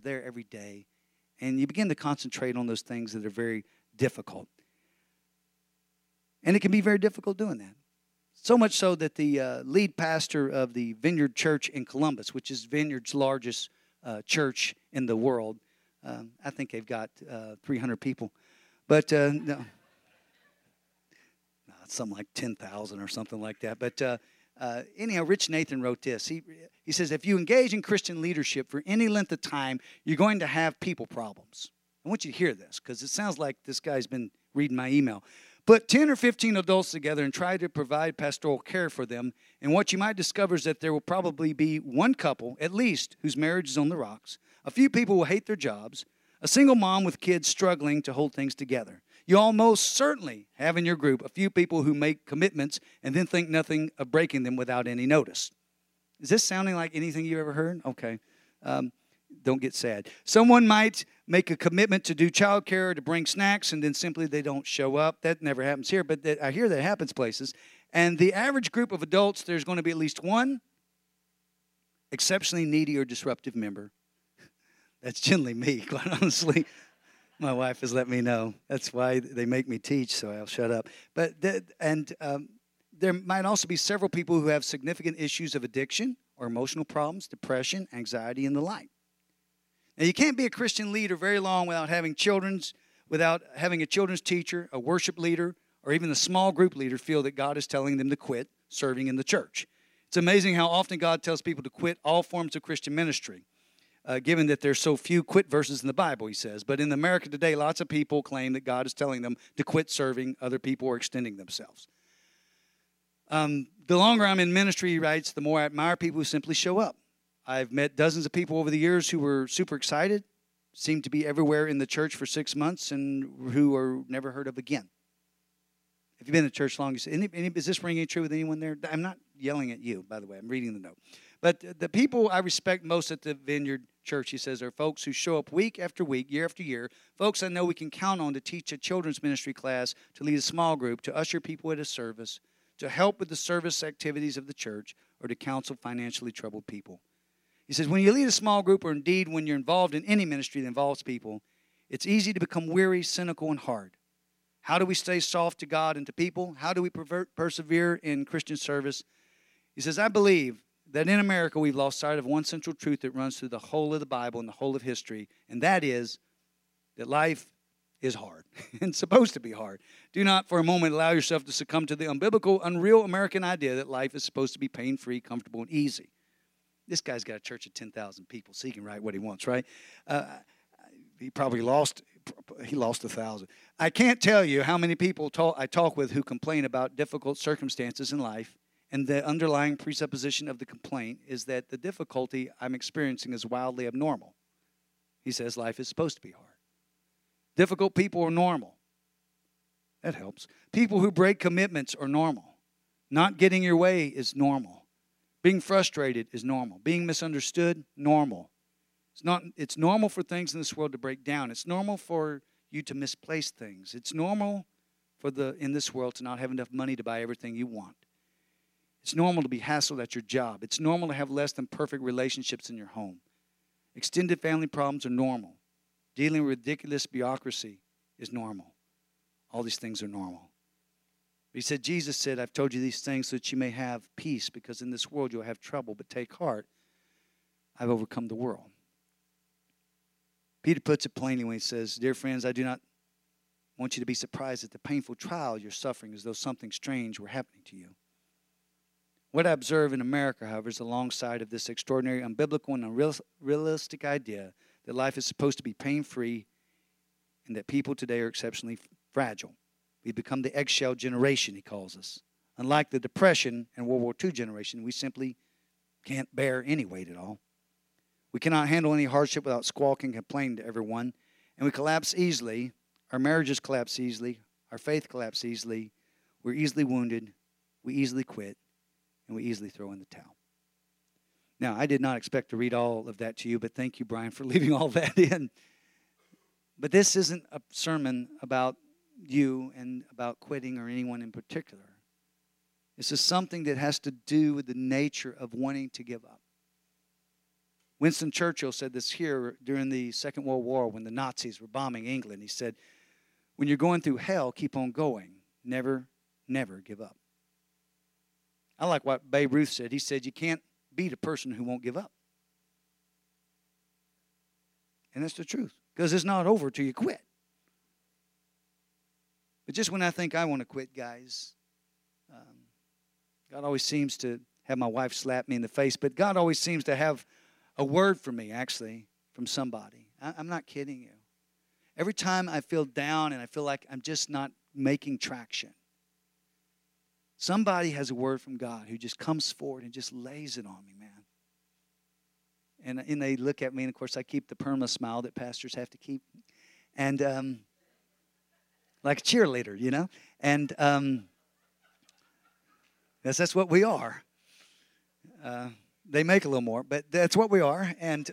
there every day, and you begin to concentrate on those things that are very difficult. And it can be very difficult doing that. So much so that the lead pastor of the Vineyard Church in Columbus, which is Vineyard's largest church in the world, I think they've got 300 people. But no, it's something like 10,000 or something like that. But anyhow, Rich Nathan wrote this. He says, if you engage in Christian leadership for any length of time, you're going to have people problems. I want you to hear this because it sounds like this guy's been reading my email. Put 10 or 15 adults together and try to provide pastoral care for them, and what you might discover is that there will probably be one couple, at least, whose marriage is on the rocks. A few people will hate their jobs. A single mom with kids struggling to hold things together. You almost certainly have in your group a few people who make commitments and then think nothing of breaking them without any notice. Is this sounding like anything you've ever heard? Okay. Don't get sad. Someone might make a commitment to do childcare or to bring snacks, and then simply they don't show up. That never happens here, but I hear that happens places. And the average group of adults, there's going to be at least one exceptionally needy or disruptive member. That's generally me, quite honestly. My wife has let me know. That's why they make me teach, so I'll shut up. But there might also be several people who have significant issues of addiction or emotional problems, depression, anxiety, and the like. Now, you can't be a Christian leader very long without having a children's teacher, a worship leader, or even a small group leader feel that God is telling them to quit serving in the church. It's amazing how often God tells people to quit all forms of Christian ministry, given that there's so few quit verses in the Bible, he says. But in America today, lots of people claim that God is telling them to quit serving other people or extending themselves. The longer I'm in ministry, he writes, the more I admire people who simply show up. I've met dozens of people over the years who were super excited, seemed to be everywhere in the church for 6 months, and who are never heard of again. If you've been in church long, you say, is this ringing true with anyone there? I'm not yelling at you, by the way. I'm reading the note. But the people I respect most at the Vineyard Church, he says, are folks who show up week after week, year after year, folks I know we can count on to teach a children's ministry class, to lead a small group, to usher people at a service, to help with the service activities of the church, or to counsel financially troubled people. He says, when you lead a small group, or indeed when you're involved in any ministry that involves people, it's easy to become weary, cynical, and hard. How do we stay soft to God and to people? How do we persevere in Christian service? He says, I believe that in America we've lost sight of one central truth that runs through the whole of the Bible and the whole of history, and that is that life is hard and supposed to be hard. Do not for a moment allow yourself to succumb to the unbiblical, unreal American idea that life is supposed to be pain-free, comfortable, and easy. This guy's got a church of 10,000 people, so he can write what he wants, right? He probably lost 1,000. I can't tell you how many people I talk with who complain about difficult circumstances in life, and the underlying presupposition of the complaint is that the difficulty I'm experiencing is wildly abnormal. He says life is supposed to be hard. Difficult people are normal. That helps. People who break commitments are normal. Not getting your way is normal. Being frustrated is normal. Being misunderstood, normal. It's normal for things in this world to break down. It's normal for you to misplace things. It's normal in this world to not have enough money to buy everything you want. It's normal to be hassled at your job. It's normal to have less than perfect relationships in your home. Extended family problems are normal. Dealing with ridiculous bureaucracy is normal. All these things are normal. Jesus said, I've told you these things so that you may have peace, because in this world you'll have trouble, but take heart. I've overcome the world. Peter puts it plainly when he says, dear friends, I do not want you to be surprised at the painful trial you're suffering as though something strange were happening to you. What I observe in America, however, is alongside of this extraordinary, unbiblical, and unrealistic idea that life is supposed to be pain-free and that people today are exceptionally fragile. We've become the eggshell generation, he calls us. Unlike the Depression and World War II generation, we simply can't bear any weight at all. We cannot handle any hardship without squawking and complaining to everyone. And we collapse easily. Our marriages collapse easily. Our faith collapses easily. We're easily wounded. We easily quit. And we easily throw in the towel. Now, I did not expect to read all of that to you, but thank you, Brian, for leaving all that in. But this isn't a sermon about you and about quitting or anyone in particular. This is something that has to do with the nature of wanting to give up. Winston Churchill said this here during the Second World War when the Nazis were bombing England. He said, when you're going through hell, keep on going. Never, never give up. I like what Babe Ruth said. He said, you can't beat a person who won't give up. And that's the truth. Because it's not over till you quit. But just when I think I want to quit, guys, God always seems to have my wife slap me in the face. But God always seems to have a word for me, actually, from somebody. I'm not kidding you. Every time I feel down and I feel like I'm just not making traction, somebody has a word from God who just comes forward and just lays it on me, man. And they look at me, and of course I keep the perma smile that pastors have to keep. And like a cheerleader, you know. And that's what we are. They make a little more, but that's what we are. And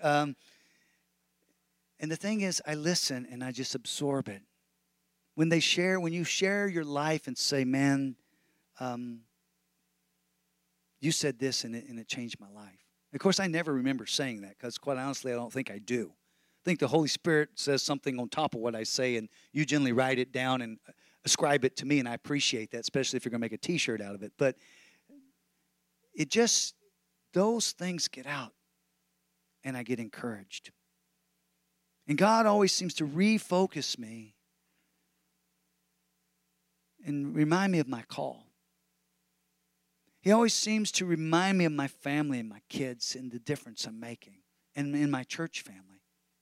the thing is, I listen and I just absorb it. When you share your life and say, man, you said this and it changed my life. Of course, I never remember saying that because, quite honestly, I don't think I do. I think the Holy Spirit says something on top of what I say, and you generally write it down and ascribe it to me, and I appreciate that, especially if you're going to make a T-shirt out of it. But it just, those things get out, and I get encouraged. And God always seems to refocus me and remind me of my call. He always seems to remind me of my family and my kids and the difference I'm making, and in my church family.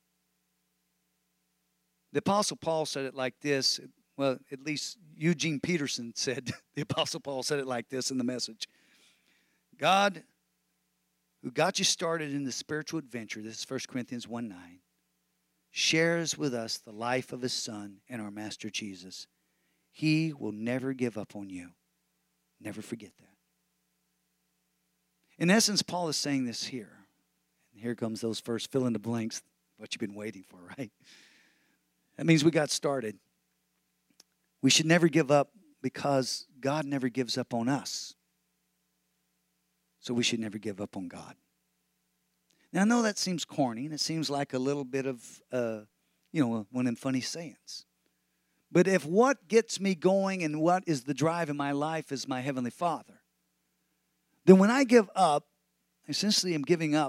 The Apostle Paul said it like this. Well, at least Eugene Peterson said, the Apostle Paul said it like this in the Message. God, who got you started in the spiritual adventure, this is 1 Corinthians 1:9, shares with us the life of His Son and our Master Jesus. He will never give up on you. Never forget that. In essence, Paul is saying this here. And here comes those first fill in the blanks, what you've been waiting for, right? That means we got started. We should never give up because God never gives up on us. So we should never give up on God. Now, I know that seems corny, and it seems like a little bit of, one of them funny sayings. But if what gets me going and what is the drive in my life is my Heavenly Father, then when I give up, essentially I'm giving up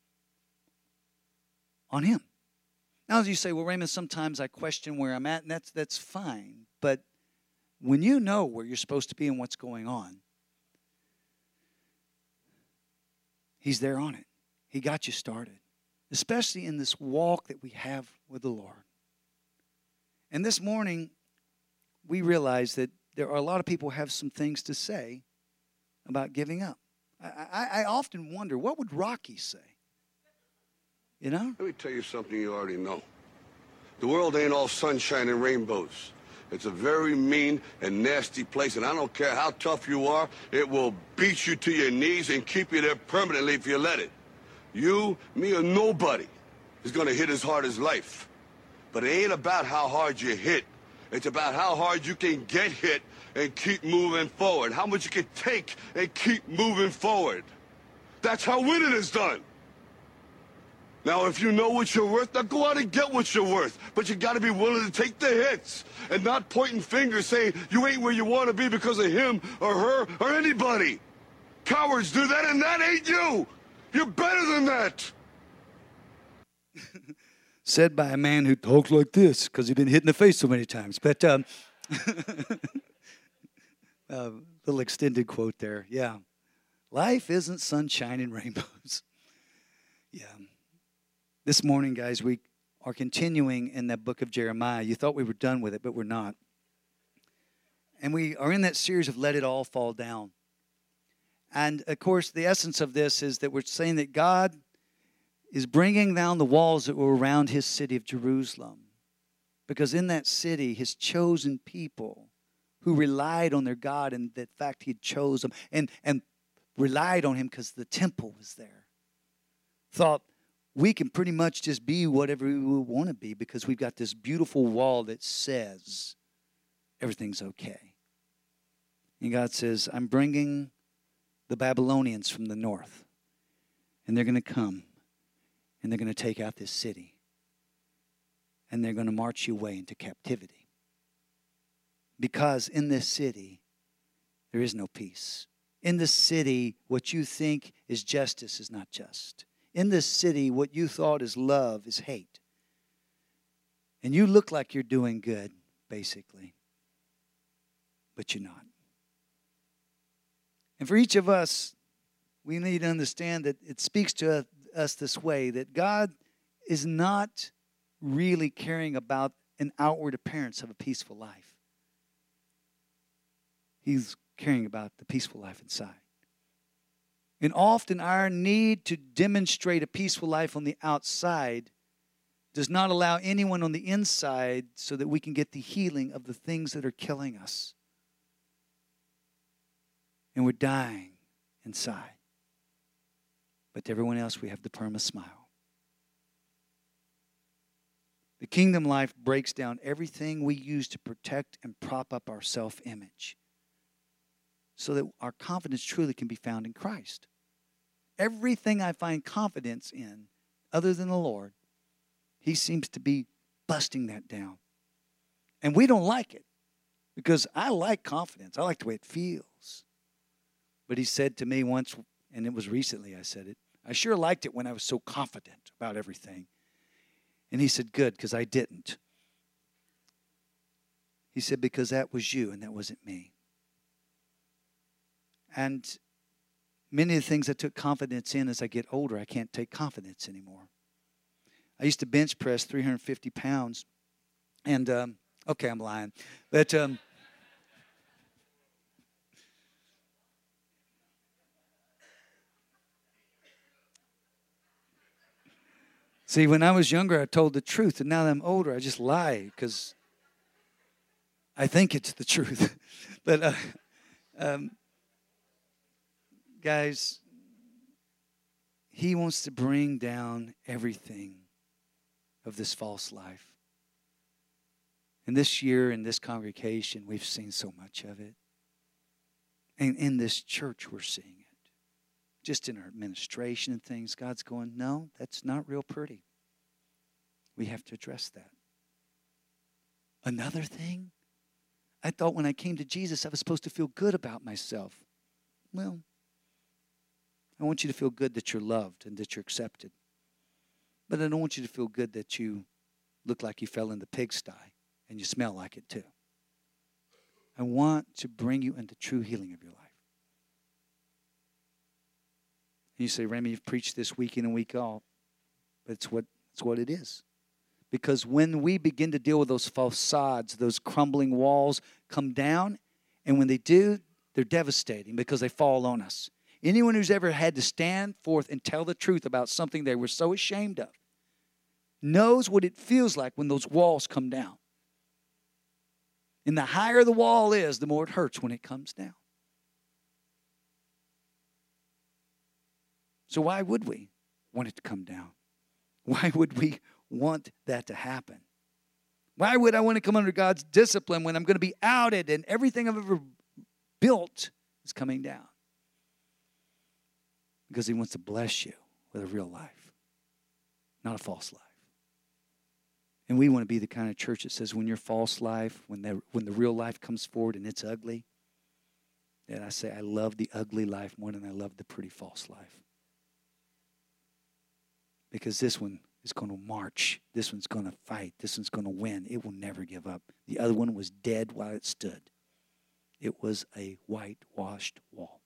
on Him. Now, as you say, well, Raymond, sometimes I question where I'm at, and that's fine. But when you know where you're supposed to be and what's going on, He's there on it. He got you started, especially in this walk that we have with the Lord. And this morning, we realize that there are a lot of people who have some things to say about giving up. I often wonder, what would Rocky say? You know? Let me tell you something you already know. The world ain't all sunshine and rainbows. It's a very mean and nasty place, and I don't care how tough you are, it will beat you to your knees and keep you there permanently if you let it. You, me, or nobody is going to hit as hard as life. But it ain't about how hard you hit. It's about how hard you can get hit and keep moving forward. How much you can take and keep moving forward. That's how winning is done. Now, if you know what you're worth, now go out and get what you're worth. But you got to be willing to take the hits and not pointing fingers saying you ain't where you want to be because of him or her or anybody. Cowards do that, and that ain't you. You're better than that. Said by a man who talks like this because he's been hit in the face so many times. But little extended quote there. Yeah. Life isn't sunshine and rainbows. Yeah. This morning, guys, we are continuing in that book of Jeremiah. You thought we were done with it, but we're not. And we are in that series of Let It All Fall Down. And, of course, the essence of this is that we're saying that God is bringing down the walls that were around His city of Jerusalem. Because in that city, His chosen people who relied on their God, and the fact He chose them and relied on Him because the temple was there, thought we can pretty much just be whatever we want to be because we've got this beautiful wall that says everything's okay. And God says, I'm bringing the Babylonians from the north, and they're going to come, And they're going to take out this city. And they're going to march you away into captivity. Because in this city, there is no peace. In this city, what you think is justice is not just. In this city, what you thought is love is hate. And you look like you're doing good, basically. But you're not. And for each of us, we need to understand that it speaks to us this way, that God is not really caring about an outward appearance of a peaceful life. He's caring about the peaceful life inside. And often our need to demonstrate a peaceful life on the outside does not allow anyone on the inside so that we can get the healing of the things that are killing us. And we're dying inside. But to everyone else, we have the perma smile. The kingdom life breaks down everything we use to protect and prop up our self-image so that our confidence truly can be found in Christ. Everything I find confidence in, other than the Lord, He seems to be busting that down. And we don't like it because I like confidence. I like the way it feels. But He said to me once, and it was recently I said it, I sure liked it when I was so confident about everything. And He said, good, because I didn't. He said, because that was you and that wasn't me. And many of the things I took confidence in as I get older, I can't take confidence anymore. I used to bench press 350 pounds. And, okay, I'm lying. But, see, when I was younger, I told the truth. And now that I'm older, I just lie because I think it's the truth. But, guys, He wants to bring down everything of this false life. And this year in this congregation, we've seen so much of it. And in this church, we're seeing it. Just in our administration and things, God's going, no, that's not real pretty. We have to address that. Another thing, I thought when I came to Jesus, I was supposed to feel good about myself. Well, I want you to feel good that you're loved and that you're accepted. But I don't want you to feel good that you look like you fell in the pigsty and you smell like it too. I want to bring you into true healing of your life. And you say, Remy, you've preached this week in and week out. But it's what it is. Because when we begin to deal with those facades, those crumbling walls come down. And when they do, they're devastating because they fall on us. Anyone who's ever had to stand forth and tell the truth about something they were so ashamed of knows what it feels like when those walls come down. And the higher the wall is, the more it hurts when it comes down. So why would we want it to come down? Why would we want that to happen? Why would I want to come under God's discipline when I'm going to be outed and everything I've ever built is coming down? Because He wants to bless you with a real life, not a false life. And we want to be the kind of church that says when your false life, when the real life comes forward and it's ugly, that I say I love the ugly life more than I love the pretty false life. Because this one is going to march. This one's going to fight. This one's going to win. It will never give up. The other one was dead while it stood. It was a whitewashed wall.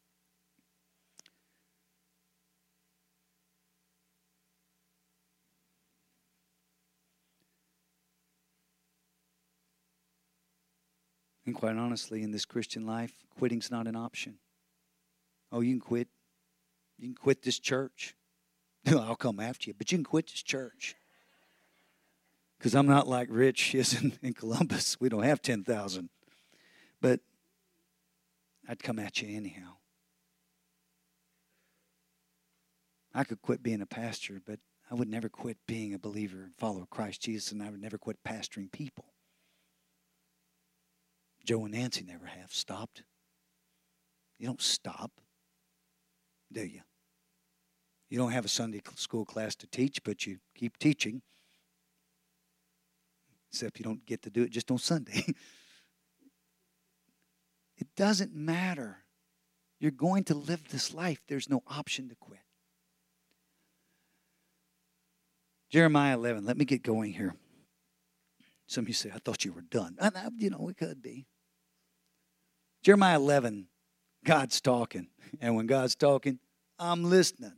And quite honestly, in this Christian life, quitting's not an option. Oh, you can quit. You can quit this church. I'll come after you, but you can quit this church. Because I'm not like Rich is in Columbus. We don't have 10,000. But I'd come at you anyhow. I could quit being a pastor, but I would never quit being a believer and follower of Christ Jesus, and I would never quit pastoring people. Joe and Nancy never have stopped. You don't stop, do you? You don't have a Sunday school class to teach, but you keep teaching. Except you don't get to do it just on Sunday. It doesn't matter. You're going to live this life. There's no option to quit. Jeremiah 11. Let me get going here. Some of you say, I thought you were done. It could be. Jeremiah 11. God's talking. And when God's talking, I'm listening.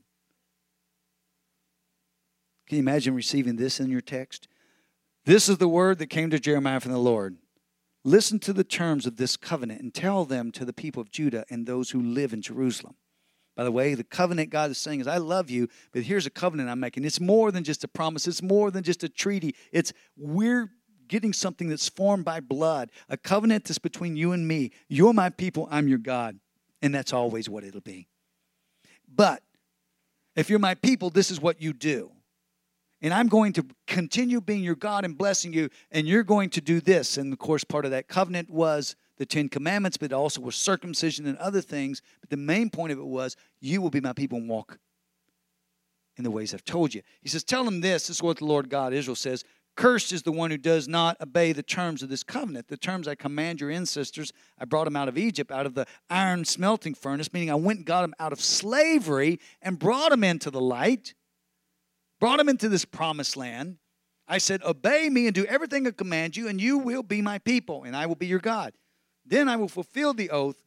Can you imagine receiving this in your text? This is the word that came to Jeremiah from the Lord. Listen to the terms of this covenant and tell them to the people of Judah and those who live in Jerusalem. By the way, the covenant God is saying is, I love you, but here's a covenant I'm making. It's more than just a promise. It's more than just a treaty. We're getting something that's formed by blood, a covenant that's between you and me. You're my people, I'm your God. And that's always what it'll be. But if you're my people, this is what you do. And I'm going to continue being your God and blessing you, and you're going to do this. And, of course, part of that covenant was the 10 Commandments, but it also was circumcision and other things. But the main point of it was, you will be my people and walk in the ways I've told you. He says, tell them this. This is what the Lord God Israel says. Cursed is the one who does not obey the terms of this covenant. The terms I command your ancestors. I brought them out of Egypt, out of the iron smelting furnace, meaning I went and got them out of slavery and brought them into the light. Brought them into this promised land. I said, obey me and do everything I command you, and you will be my people, and I will be your God. Then I will fulfill the oath.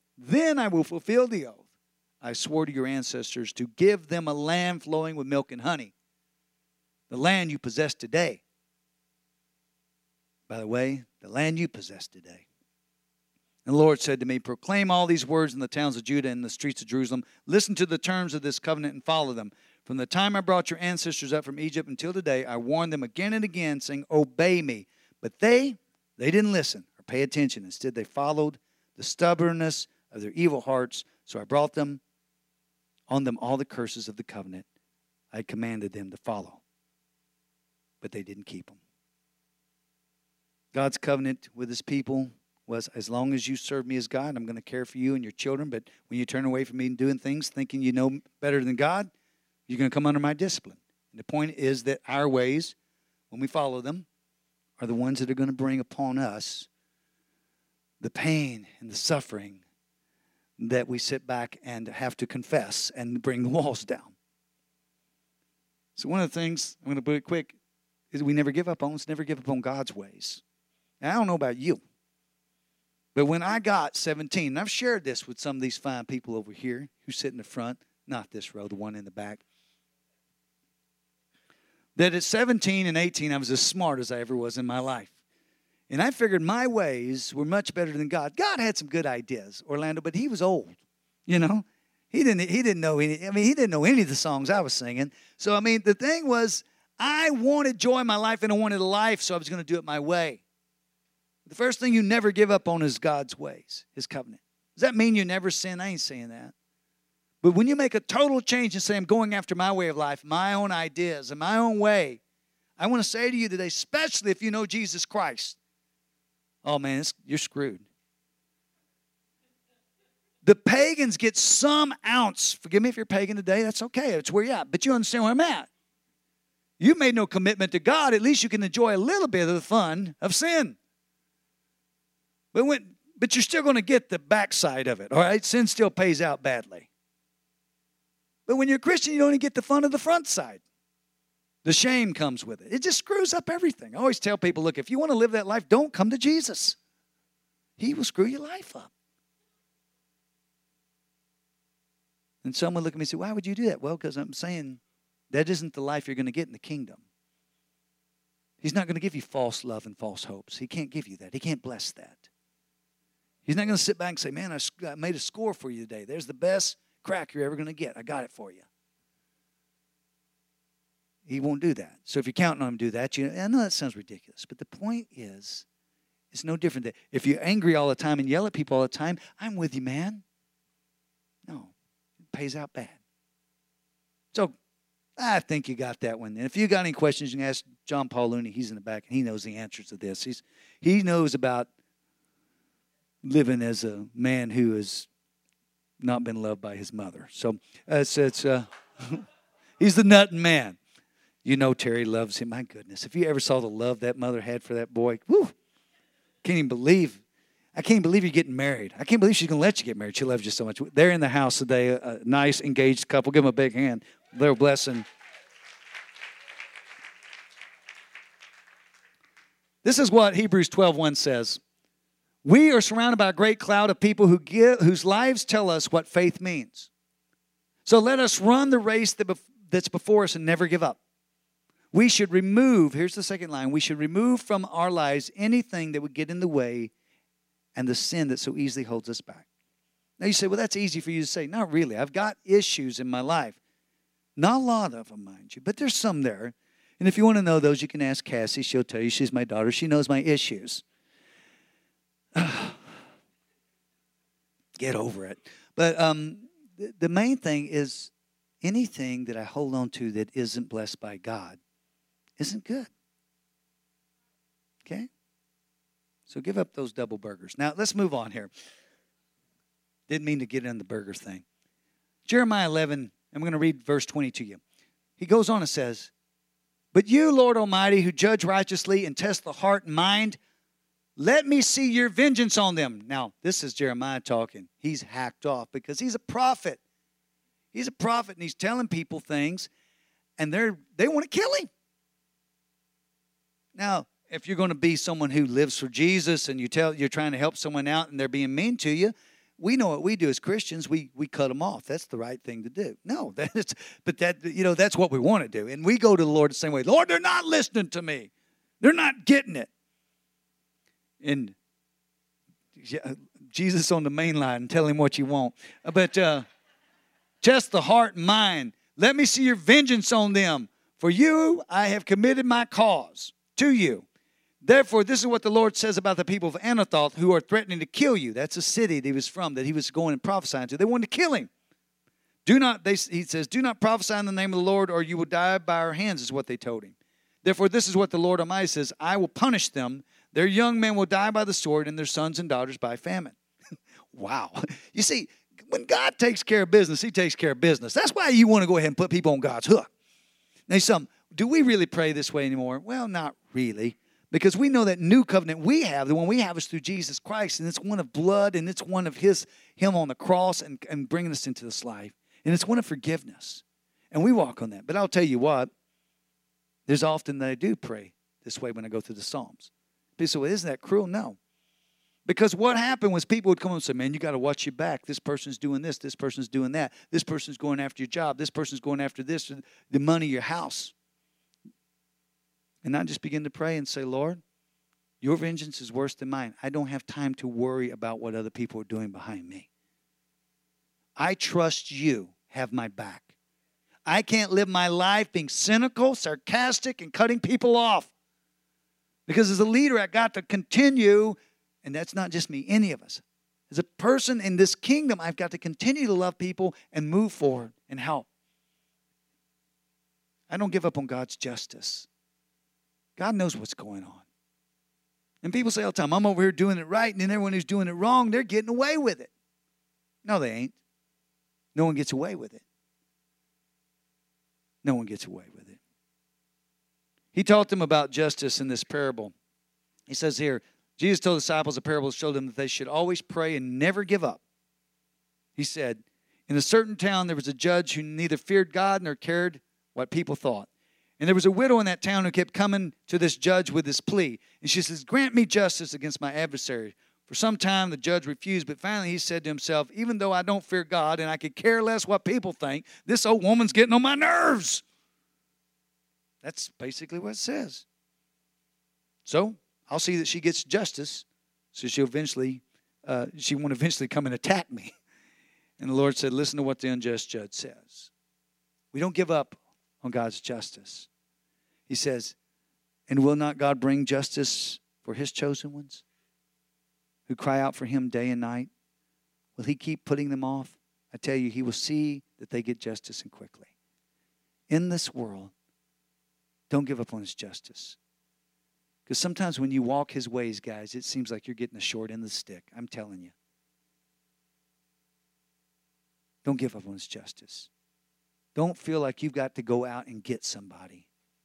I swore to your ancestors to give them a land flowing with milk and honey. The land you possess today. By the way, the land you possess today. And the Lord said to me, proclaim all these words in the towns of Judah and the streets of Jerusalem. Listen to the terms of this covenant and follow them. From the time I brought your ancestors up from Egypt until today, I warned them again and again, saying, obey me. But they didn't listen or pay attention. Instead, they followed the stubbornness of their evil hearts. So I brought on them all the curses of the covenant I commanded them to follow. But they didn't keep them. God's covenant with his people was, as long as you serve me as God, I'm going to care for you and your children. But when you turn away from me and doing things, thinking you know better than God, you're going to come under my discipline. And the point is that our ways, when we follow them, are the ones that are going to bring upon us the pain and the suffering that we sit back and have to confess and bring the walls down. So one of the things, I'm going to put it quick, is we never give up on. Let's never give up on God's ways. Now, I don't know about you, but when I got 17, and I've shared this with some of these fine people over here who sit in the front, not this row, the one in the back, that at 17 and 18, I was as smart as I ever was in my life. And I figured my ways were much better than God. God had some good ideas, Orlando, but he was old, you know. He didn't know any. I mean, he didn't know any of the songs I was singing. So, I mean, the thing was, I wanted joy in my life and I wanted a life, so I was going to do it my way. The first thing you never give up on is God's ways, his covenant. Does that mean you never sin? I ain't saying that. But when you make a total change and say, I'm going after my way of life, my own ideas, and my own way, I want to say to you today, especially if you know Jesus Christ, oh man, you're screwed. The pagans get some ounce. Forgive me if you're pagan today. That's okay. That's where you're at. But you understand where I'm at. You made no commitment to God. At least you can enjoy a little bit of the fun of sin. But you're still going to get the backside of it, all right? Sin still pays out badly. But when you're a Christian, you don't even get the fun of the front side. The shame comes with it. It just screws up everything. I always tell people, look, if you want to live that life, don't come to Jesus. He will screw your life up. And someone look at me and say, why would you do that? Well, because I'm saying that isn't the life you're going to get in the kingdom. He's not going to give you false love and false hopes. He can't give you that. He can't bless that. He's not going to sit back and say, man, I made a score for you today. There's the best crack you're ever going to get. I got it for you. He won't do that. So if you're counting on him to do that, I know that sounds ridiculous, but the point is, it's no different than if you're angry all the time and yell at people all the time, I'm with you, man. No, it pays out bad. So I think you got that one. And if you got any questions, you can ask John Paul Looney. He's in the back, and he knows the answers to this. He knows about living as a man who has not been loved by his mother. So it's He's the nutting man. You know Terry loves him. My goodness. If you ever saw the love that mother had for that boy, whew, can't even believe. I can't believe you're getting married. I can't believe she's going to let you get married. She loves you so much. They're in the house today, a nice, engaged couple. Give them a big hand. They're a blessing. This is what Hebrews 12:1 says. We are surrounded by a great cloud of people whose lives tell us what faith means. So let us run the race that's before us and never give up. We should remove, here's the second line, we should remove from our lives anything that would get in the way and the sin that so easily holds us back. Now you say, well, that's easy for you to say. Not really. I've got issues in my life. Not a lot of them, mind you, but there's some there. And if you want to know those, you can ask Cassie. She'll tell you. She's my daughter. She knows my issues. Get over it. But the main thing is anything that I hold on to that isn't blessed by God isn't good. Okay? So give up those double burgers. Now, let's move on here. Didn't mean to get in the burger thing. Jeremiah 11, I'm going to read verse 20 to you. He goes on and says, but you, Lord Almighty, who judge righteously and test the heart and mind, let me see your vengeance on them. Now, this is Jeremiah talking. He's hacked off because he's a prophet. He's a prophet, and he's telling people things, and they want to kill him. Now, if you're going to be someone who lives for Jesus and you're trying to help someone out and they're being mean to you, we know what we do as Christians. We cut them off. That's the right thing to do. No, that's what we want to do. And we go to the Lord the same way. Lord, they're not listening to me. They're not getting it. And Jesus on the main line and tell him what you want. But test the heart and mind. Let me see your vengeance on them. For you, I have committed my cause to you. Therefore, this is what the Lord says about the people of Anathoth who are threatening to kill you. That's a city that he was from, that he was going and prophesying to. They wanted to kill him. He says, do not prophesy in the name of the Lord or you will die by our hands, is what they told him. Therefore, this is what the Lord Almighty says, I will punish them. Their young men will die by the sword and their sons and daughters by famine. Wow. You see, when God takes care of business, he takes care of business. That's why you want to go ahead and put people on God's hook. Now, do we really pray this way anymore? Well, not really. Because we know that new covenant we have, the one we have is through Jesus Christ, and it's one of blood, and it's one of him on the cross and bringing us into this life. And it's one of forgiveness. And we walk on that. But I'll tell you what, there's often that I do pray this way when I go through the Psalms. People say, well, isn't that cruel? No. Because what happened was people would come and say, man, you got to watch your back. This person's doing this. This person's doing that. This person's going after your job. This person's going after this, the money, your house. And I just begin to pray and say, Lord, your vengeance is worse than mine. I don't have time to worry about what other people are doing behind me. I trust you have my back. I can't live my life being cynical, sarcastic, and cutting people off. Because as a leader, I got to continue, and that's not just me, any of us. As a person in this kingdom, I've got to continue to love people and move forward and help. I don't give up on God's justice. God knows what's going on. And people say all the time, I'm over here doing it right, and then everyone who's doing it wrong, they're getting away with it. No, they ain't. No one gets away with it. No one gets away with it. He taught them about justice in this parable. He says here, Jesus told the disciples a parable to show them that they should always pray and never give up. He said, in a certain town there was a judge who neither feared God nor cared what people thought. And there was a widow in that town who kept coming to this judge with this plea. And she says, grant me justice against my adversary. For some time the judge refused, but finally he said to himself, even though I don't fear God and I could care less what people think, this old woman's getting on my nerves. That's basically what it says. So I'll see that she gets justice, so she won't eventually come and attack me. And the Lord said, listen to what the unjust judge says. We don't give up on God's justice. He says, and will not God bring justice for his chosen ones who cry out for him day and night? Will he keep putting them off? I tell you, he will see that they get justice and quickly. In this world, don't give up on his justice. Because sometimes when you walk his ways, guys, it seems like you're getting the short end of the stick. I'm telling you. Don't give up on his justice. Don't feel like you've got to go out and get somebody.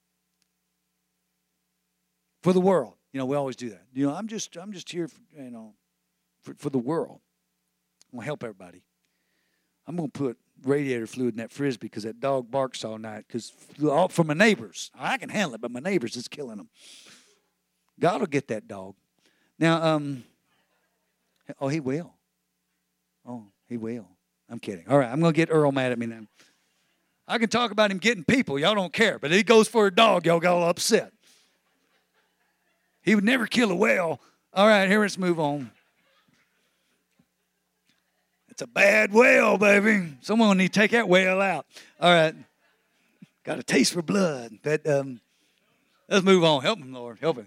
For the world. You know, we always do that. You know, I'm just here, for the world. I'm going to help everybody. I'm going to put radiator fluid in that Frisbee because that dog barks all night. Because from my neighbors. I can handle it, but my neighbors is killing them. God will get that dog. Now, he will. Oh, he will. I'm kidding. All right, I'm going to get Earl mad at me now. I can talk about him getting people. Y'all don't care. But if he goes for a dog, y'all got all upset. He would never kill a whale. All right, here, let's move on. It's a bad whale, baby. Someone need to take that whale out. All right. Got a taste for blood. But let's move on. Help him, Lord. Help him.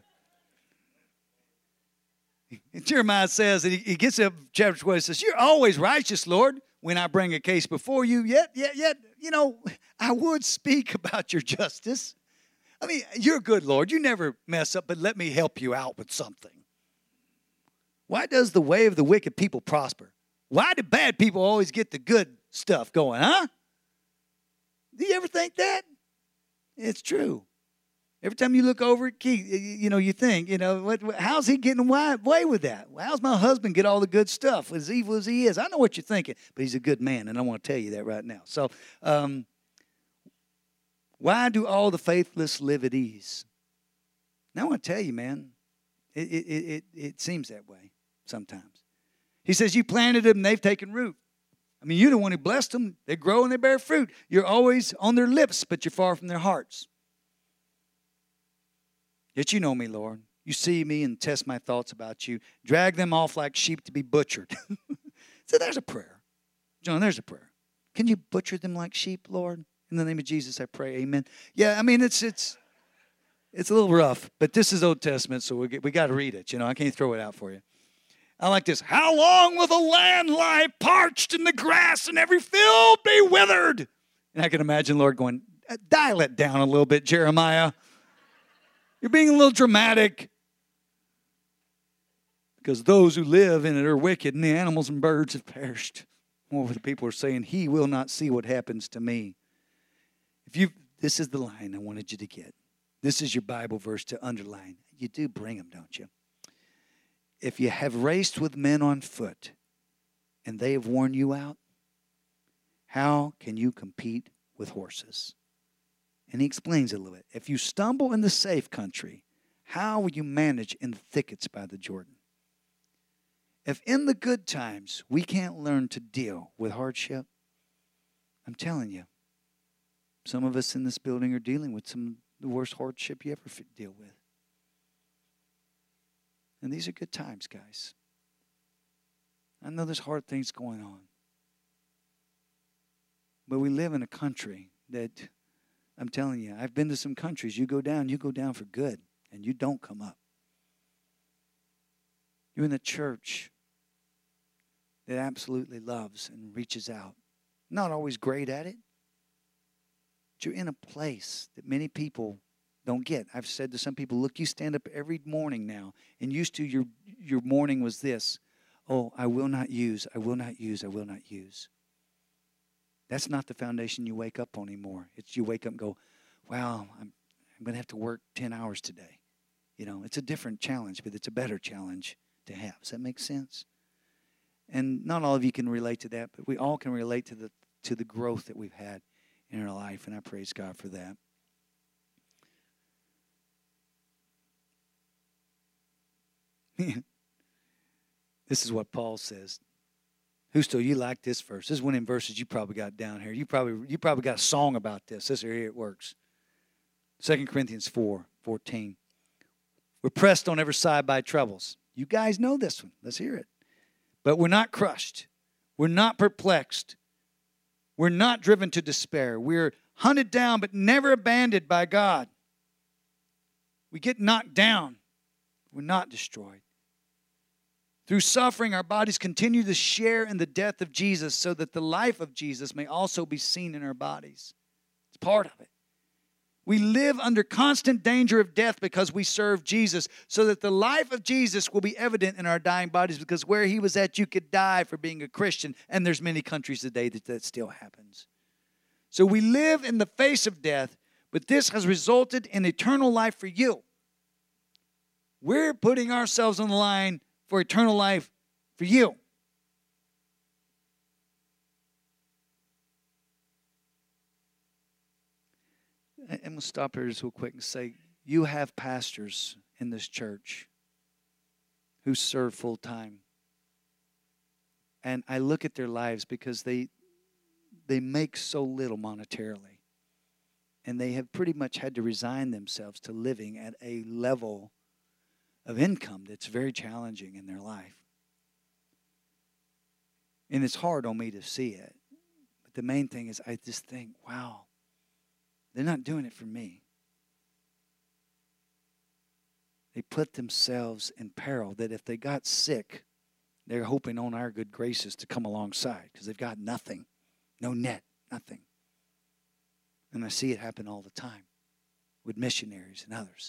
Jeremiah says that he gets up, chapter 12, says, you're always righteous, Lord, when I bring a case before you. Yet, you know, I would speak about your justice. I mean, you're good, Lord. You never mess up, but let me help you out with something. Why does the way of the wicked people prosper? Why do bad people always get the good stuff going, huh? Do you ever think that? It's true. Every time you look over at Keith, you think, how's he getting away with that? How's my husband get all the good stuff, as evil as he is? I know what you're thinking, but he's a good man, and I want to tell you that right now. So, why do all the faithless live at ease? Now, I want to tell you, man, it seems that way sometimes. He says, you planted them, and they've taken root. I mean, you're the one who blessed them. They grow and they bear fruit. You're always on their lips, but you're far from their hearts. Yet you know me, Lord. You see me and test my thoughts about you. Drag them off like sheep to be butchered. So there's a prayer. John, there's a prayer. Can you butcher them like sheep, Lord? In the name of Jesus, I pray, amen. Yeah, I mean, it's a little rough, but this is Old Testament, so we got to read it. I can't throw it out for you. I like this. How long will the land lie parched and the grass and every field be withered? And I can imagine Lord going, dial it down a little bit, Jeremiah. You're being a little dramatic. Because those who live in it are wicked, and the animals and birds have perished. More of the people are saying, he will not see what happens to me. This is the line I wanted you to get. This is your Bible verse to underline. You do bring them, don't you? If you have raced with men on foot, and they have worn you out, how can you compete with horses? And he explains it a little bit. If you stumble in the safe country, how will you manage in the thickets by the Jordan? If in the good times we can't learn to deal with hardship, I'm telling you, some of us in this building are dealing with some of the worst hardship you ever deal with. And these are good times, guys. I know there's hard things going on. But we live in a country that, I'm telling you, I've been to some countries. You go down for good, and you don't come up. You're in a church that absolutely loves and reaches out. Not always great at it, but you're in a place that many people don't get. I've said to some people, look, you stand up every morning now, and used to your morning was this, oh, I will not use, I will not use, I will not use. That's not the foundation you wake up on anymore. It's you wake up and go, wow, I'm going to have to work 10 hours today. It's a different challenge, but it's a better challenge to have. Does that make sense? And not all of you can relate to that, but we all can relate to the growth that we've had in our life, and I praise God for that. This is what Paul says. Husto, you like this verse. This is one of the verses you probably got down here. You probably got a song about this. Here it works. 2 Corinthians 4:14. We're pressed on every side by troubles. You guys know this one. Let's hear it. But we're not crushed. We're not perplexed. We're not driven to despair. We're hunted down but never abandoned by God. We get knocked down. We're not destroyed. Through suffering, our bodies continue to share in the death of Jesus so that the life of Jesus may also be seen in our bodies. It's part of it. We live under constant danger of death because we serve Jesus, so that the life of Jesus will be evident in our dying bodies, because where he was at, you could die for being a Christian, and there's many countries today that still happens. So we live in the face of death, but this has resulted in eternal life for you. We're putting ourselves on the line for eternal life for you. I'm going to stop here just real quick and say, you have pastors in this church who serve full time. And I look at their lives because they make so little monetarily. And they have pretty much had to resign themselves to living at a level of income that's very challenging in their life. And it's hard on me to see it. But the main thing is I just think, wow, they're not doing it for me. They put themselves in peril that if they got sick, they're hoping on our good graces to come alongside because they've got nothing, no net, nothing. And I see it happen all the time with missionaries and others.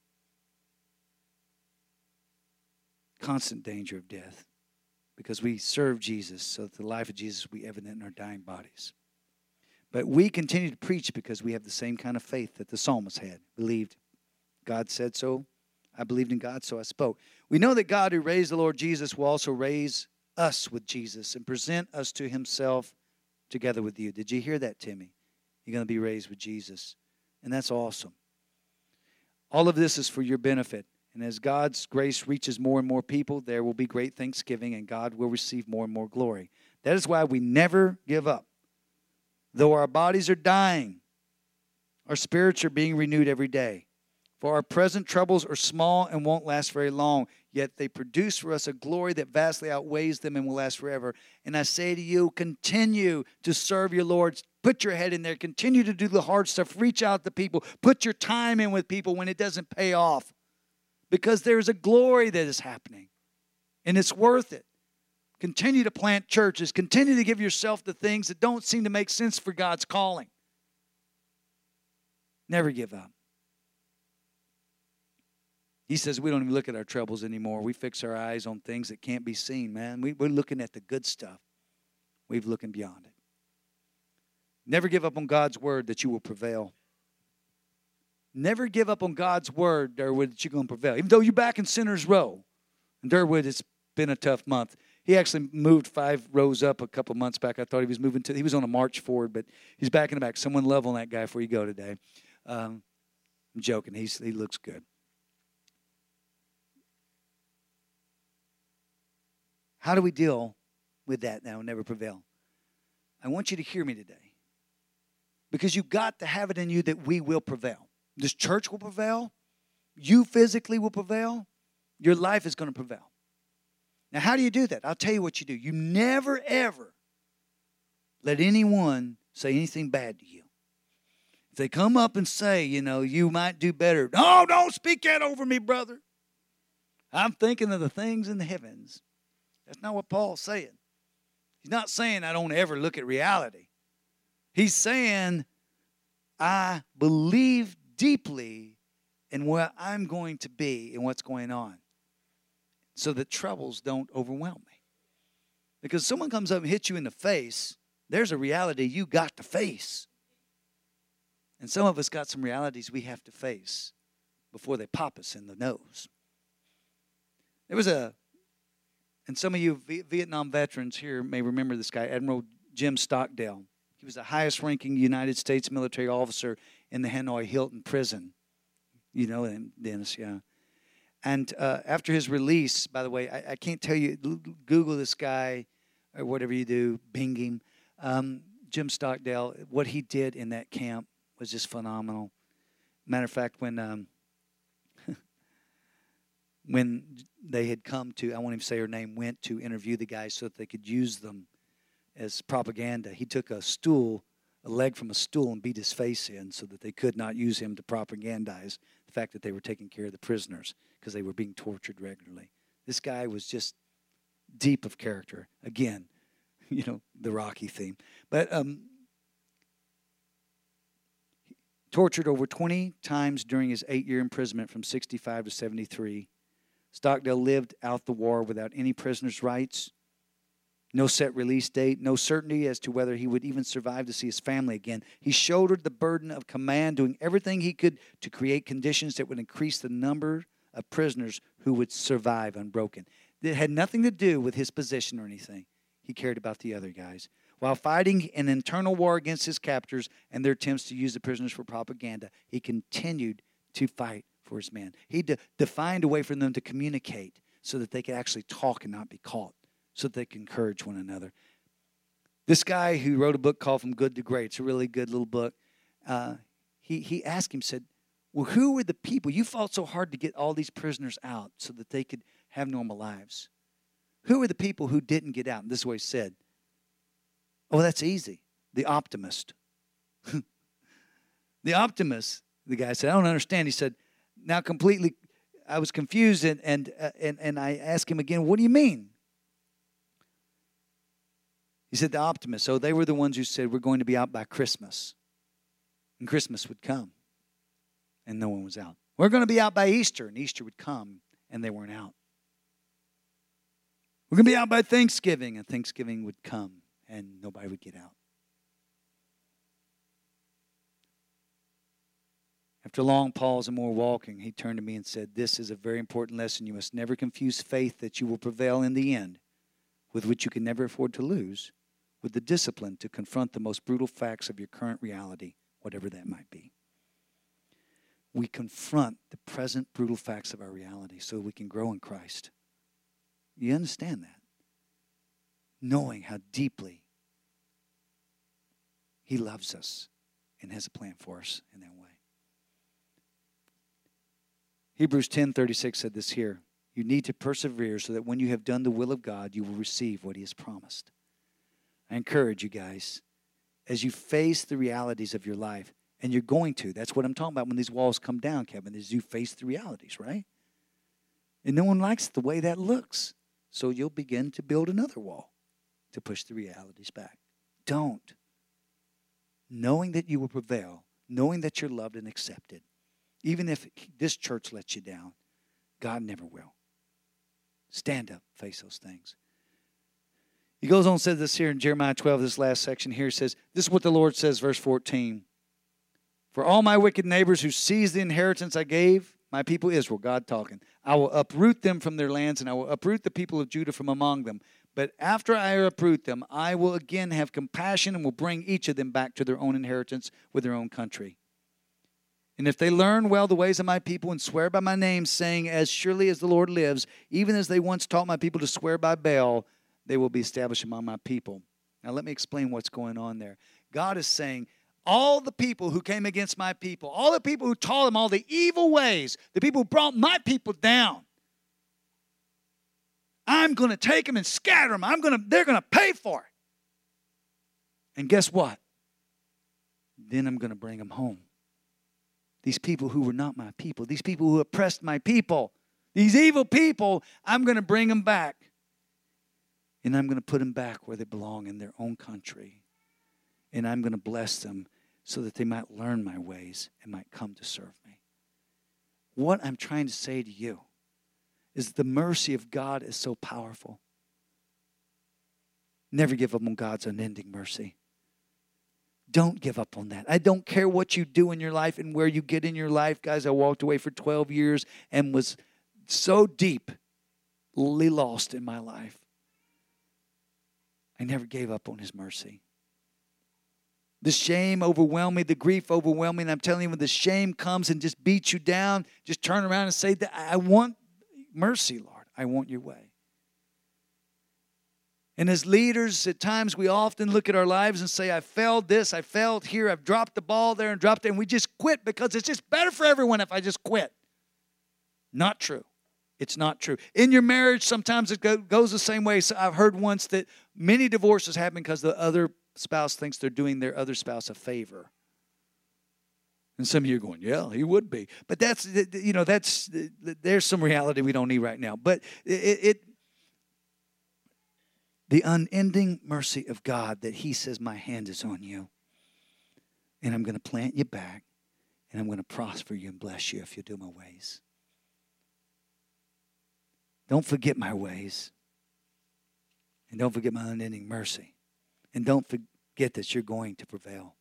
Constant danger of death because we serve Jesus so that the life of Jesus will be evident in our dying bodies. But we continue to preach because we have the same kind of faith that the psalmist had. Believed God said so. I believed in God, so I spoke. We know that God who raised the Lord Jesus will also raise us with Jesus and present us to himself together with you. Did you hear that, Timmy? You're going to be raised with Jesus. And that's awesome. All of this is for your benefit. And as God's grace reaches more and more people, there will be great thanksgiving and God will receive more and more glory. That is why we never give up. Though our bodies are dying, our spirits are being renewed every day. For our present troubles are small and won't last very long, yet they produce for us a glory that vastly outweighs them and will last forever. And I say to you, continue to serve your Lord. Put your head in there. Continue to do the hard stuff. Reach out to people. Put your time in with people when it doesn't pay off. Because there's a glory that is happening. And it's worth it. Continue to plant churches. Continue to give yourself the things that don't seem to make sense for God's calling. Never give up. He says we don't even look at our troubles anymore. We fix our eyes on things that can't be seen, man. We're looking at the good stuff. We're looking beyond it. Never give up on God's word that you will prevail. Never give up on God's word, Durwood, that you're going to prevail. Even though you're back in Sinner's Row. And Durwood, it's been a tough month. He actually moved 5 rows up a couple months back. I thought he was moving to, he was on a march forward, but he's back in the back. Someone love on that guy before you go today. I'm joking. He looks good. How do we deal with that now and never prevail? I want you to hear me today. Because you've got to have it in you that we will prevail. This church will prevail. You physically will prevail. Your life is going to prevail. Now, how do you do that? I'll tell you what you do. You never, ever let anyone say anything bad to you. If they come up and say, you might do better. No, don't speak that over me, brother. I'm thinking of the things in the heavens. That's not what Paul's saying. He's not saying I don't ever look at reality. He's saying I believe deeply in where I'm going to be and what's going on so that troubles don't overwhelm me. Because someone comes up and hits you in the face, there's a reality you got to face. And some of us got some realities we have to face before they pop us in the nose. There was and some of you Vietnam veterans here may remember this guy, Admiral Jim Stockdale. He was the highest-ranking United States military officer in the Hanoi Hilton prison. You know him, Dennis, yeah. And after his release, by the way, I can't tell you, Google this guy or whatever you do, Bing him. Jim Stockdale, what he did in that camp was just phenomenal. Matter of fact, when they had come to, I won't even say her name, went to interview the guys so that they could use them as propaganda, he took a leg from a stool and beat his face in so that they could not use him to propagandize the fact that they were taking care of the prisoners because they were being tortured regularly. This guy was just deep of character. Again, the Rocky theme. But tortured over 20 times during his 8-year imprisonment from 65 to 73. Stockdale lived out the war without any prisoner's rights. No set release date, no certainty as to whether he would even survive to see his family again. He shouldered the burden of command, doing everything he could to create conditions that would increase the number of prisoners who would survive unbroken. It had nothing to do with his position or anything. He cared about the other guys. While fighting an internal war against his captors and their attempts to use the prisoners for propaganda, he continued to fight for his men. He defined a way for them to communicate so that they could actually talk and not be caught, so that they can encourage one another. This guy who wrote a book called From Good to Great, it's a really good little book, he asked him, said, well, who were the people? You fought so hard to get all these prisoners out so that they could have normal lives. Who were the people who didn't get out? And this is what he said. Oh, that's easy. The optimist. The optimist, the guy said, I don't understand. He said, now completely, I was confused, and I asked him again, what do you mean? He said, the optimists. So they were the ones who said, we're going to be out by Christmas. And Christmas would come, and no one was out. We're going to be out by Easter, and Easter would come, and they weren't out. We're going to be out by Thanksgiving, and Thanksgiving would come, and nobody would get out. After a long pause and more walking, he turned to me and said, this is a very important lesson. You must never confuse faith that you will prevail in the end, with which you can never afford to lose, with the discipline to confront the most brutal facts of your current reality, whatever that might be. We confront the present brutal facts of our reality so we can grow in Christ. You understand that? Knowing how deeply He loves us and has a plan for us in that way. Hebrews 10:36 said this here. You need to persevere so that when you have done the will of God, you will receive what He has promised. I encourage you guys, as you face the realities of your life, and you're going to, that's what I'm talking about when these walls come down, Kevin, is you face the realities, right? And no one likes the way that looks. So you'll begin to build another wall to push the realities back. Don't. Knowing that you will prevail, knowing that you're loved and accepted, even if this church lets you down, God never will. Stand up, face those things. He goes on and says this here in Jeremiah 12, this last section here says, this is what the Lord says, verse 14. For all my wicked neighbors who seize the inheritance I gave my people Israel, God talking, I will uproot them from their lands, and I will uproot the people of Judah from among them. But after I uproot them, I will again have compassion and will bring each of them back to their own inheritance with their own country. And if they learn well the ways of my people and swear by my name, saying, as surely as the Lord lives, even as they once taught my people to swear by Baal, they will be established among my people. Now let me explain what's going on there. God is saying, all the people who came against my people, all the people who taught them all the evil ways, the people who brought my people down, I'm going to take them and scatter them. They're going to pay for it. And guess what? Then I'm going to bring them home. These people who were not my people, these people who oppressed my people, these evil people, I'm going to bring them back. And I'm going to put them back where they belong in their own country. And I'm going to bless them so that they might learn my ways and might come to serve me. What I'm trying to say to you is the mercy of God is so powerful. Never give up on God's unending mercy. Don't give up on that. I don't care what you do in your life and where you get in your life. Guys, I walked away for 12 years and was so deeply lost in my life. I never gave up on His mercy. The shame overwhelmed me. The grief overwhelmed me. And I'm telling you, when the shame comes and just beats you down, just turn around and say, I want mercy, Lord. I want your way. And as leaders, at times we often look at our lives and say, I failed this, I failed here, I've dropped the ball there and dropped it. And we just quit because it's just better for everyone if I just quit. Not true. It's not true. In your marriage, sometimes it goes the same way. So I've heard once that many divorces happen because the other spouse thinks they're doing their other spouse a favor. And some of you are going, yeah, he would be. But there's some reality we don't need right now. But the unending mercy of God that He says, my hand is on you. And I'm going to plant you back. And I'm going to prosper you and bless you if you do my ways. Don't forget my ways. And don't forget my unending mercy. And don't forget that you're going to prevail.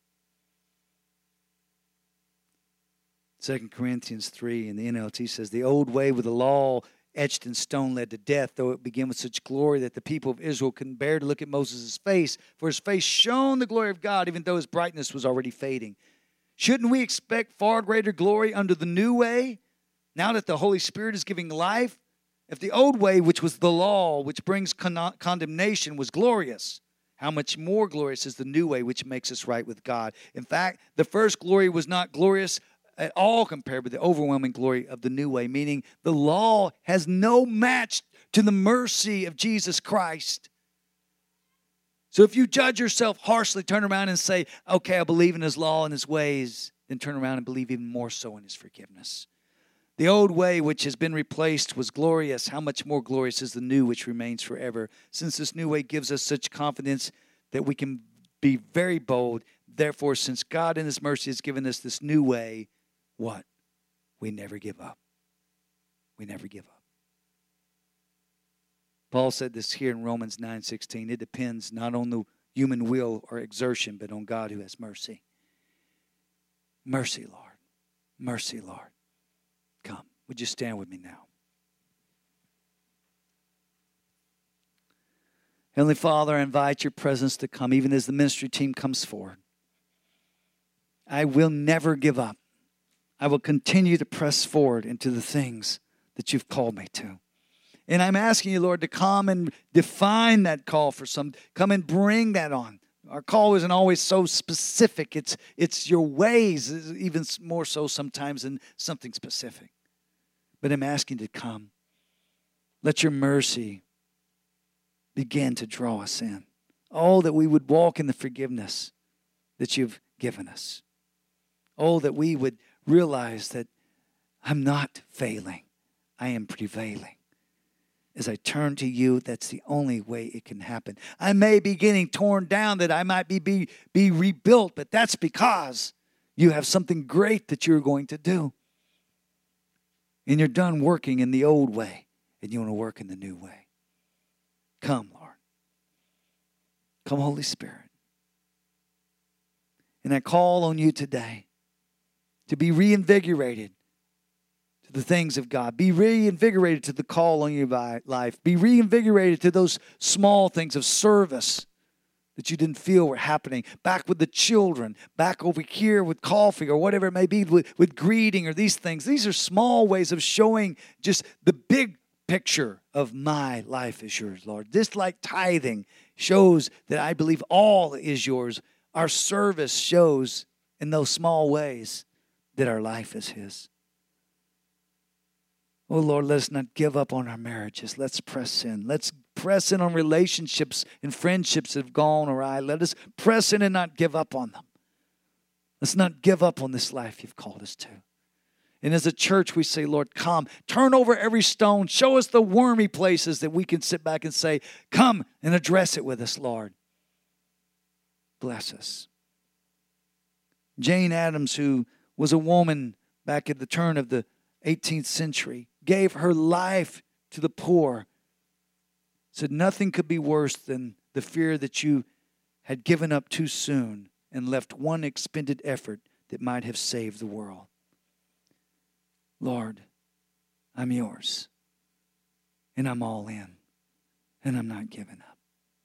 2 Corinthians 3 in the NLT says, the old way with the law etched in stone led to death, though it began with such glory that the people of Israel couldn't bear to look at Moses' face, for his face shone the glory of God, even though his brightness was already fading. Shouldn't we expect far greater glory under the new way, now that the Holy Spirit is giving life? If the old way, which was the law, which brings condemnation, was glorious, how much more glorious is the new way, which makes us right with God? In fact, the first glory was not glorious at all compared with the overwhelming glory of the new way, meaning the law has no match to the mercy of Jesus Christ. So if you judge yourself harshly, turn around and say, okay, I believe in his law and his ways, then turn around and believe even more so in his forgiveness. The old way which has been replaced was glorious. How much more glorious is the new which remains forever? Since this new way gives us such confidence that we can be very bold, therefore, since God in his mercy has given us this new way, what? We never give up. We never give up. Paul said this here in Romans 9:16. It depends not on the human will or exertion, but on God who has mercy. Mercy, Lord. Mercy, Lord. Come. Would you stand with me now? Heavenly Father, I invite your presence to come even as the ministry team comes forward. I will never give up. I will continue to press forward into the things that you've called me to. And I'm asking you, Lord, to come and define that call for some. Come and bring that on. Our call isn't always so specific. It's your ways, even more so sometimes than something specific. But I'm asking you to come. Let your mercy begin to draw us in. Oh, that we would walk in the forgiveness that you've given us. Oh, that we would realize that I'm not failing. I am prevailing. As I turn to you, that's the only way it can happen. I may be getting torn down, that I might be rebuilt, but that's because you have something great that you're going to do. And you're done working in the old way, and you want to work in the new way. Come, Lord. Come, Holy Spirit. And I call on you today to be reinvigorated to the things of God. Be reinvigorated to the call on your life. Be reinvigorated to those small things of service that you didn't feel were happening. Back with the children. Back over here with coffee or whatever it may be, with greeting or these things. These are small ways of showing just the big picture of my life is yours, Lord. This, like tithing, shows that I believe all is yours. Our service shows in those small ways that our life is his. Oh, Lord, let us not give up on our marriages. Let's press in. Let's press in on relationships and friendships that have gone awry. Let us press in and not give up on them. Let's not give up on this life you've called us to. And as a church, we say, Lord, come. Turn over every stone. Show us the wormy places that we can sit back and say, come and address it with us, Lord. Bless us. Jane Addams, who was a woman back at the turn of the 18th century, gave her life to the poor, said nothing could be worse than the fear that you had given up too soon and left one expended effort that might have saved the world. Lord, I'm yours, and I'm all in, and I'm not giving up.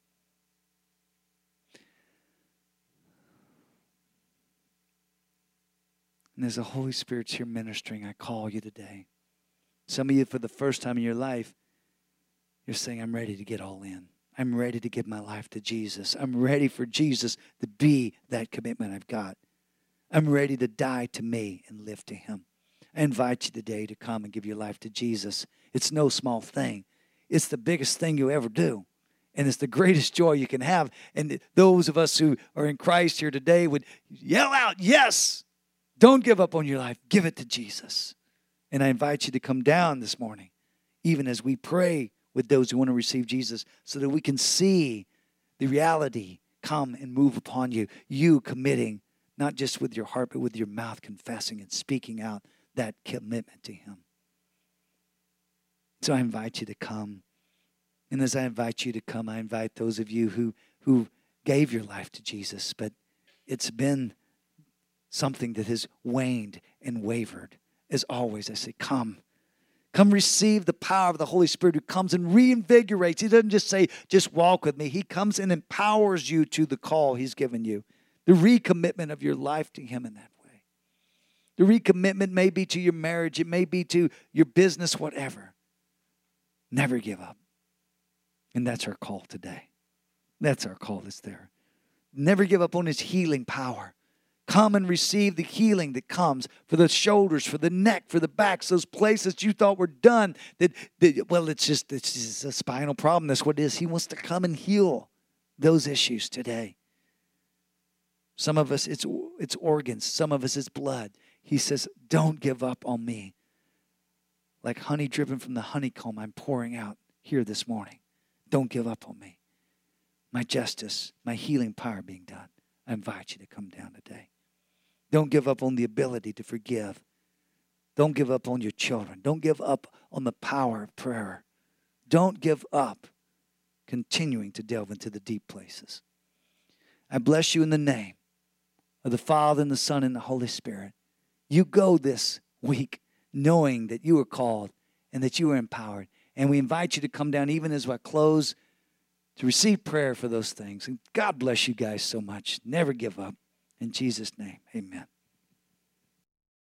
And as the Holy Spirit's here ministering, I call you today. Some of you, for the first time in your life, you're saying, I'm ready to get all in. I'm ready to give my life to Jesus. I'm ready for Jesus to be that commitment I've got. I'm ready to die to me and live to him. I invite you today to come and give your life to Jesus. It's no small thing. It's the biggest thing you ever do. And it's the greatest joy you can have. And those of us who are in Christ here today would yell out, yes! Don't give up on your life. Give it to Jesus. And I invite you to come down this morning, even as we pray with those who want to receive Jesus, so that we can see the reality come and move upon you. You committing, not just with your heart, but with your mouth, confessing and speaking out that commitment to him. So I invite you to come And as I invite you to come, I invite those of you who gave your life to Jesus, but it's been something that has waned and wavered. As always, I say, come. Come receive the power of the Holy Spirit who comes and reinvigorates. He doesn't just say, just walk with me. He comes and empowers you to the call He's given you. The recommitment of your life to Him in that way. The recommitment may be to your marriage. It may be to your business, whatever. Never give up. And that's our call today. That's our call that's there. Never give up on His healing power. Come and receive the healing that comes for the shoulders, for the neck, for the backs, those places you thought were done. It's just a spinal problem. That's what it is. He wants to come and heal those issues today. Some of us, it's organs. Some of us, it's blood. He says, don't give up on me. Like honey driven from the honeycomb I'm pouring out here this morning. Don't give up on me. My justice, my healing power being done. I invite you to come down today. Don't give up on the ability to forgive. Don't give up on your children. Don't give up on the power of prayer. Don't give up continuing to delve into the deep places. I bless you in the name of the Father and the Son and the Holy Spirit. You go this week knowing that you are called and that you are empowered. And we invite you to come down even as I close to receive prayer for those things. And God bless you guys so much. Never give up. In Jesus' name, amen.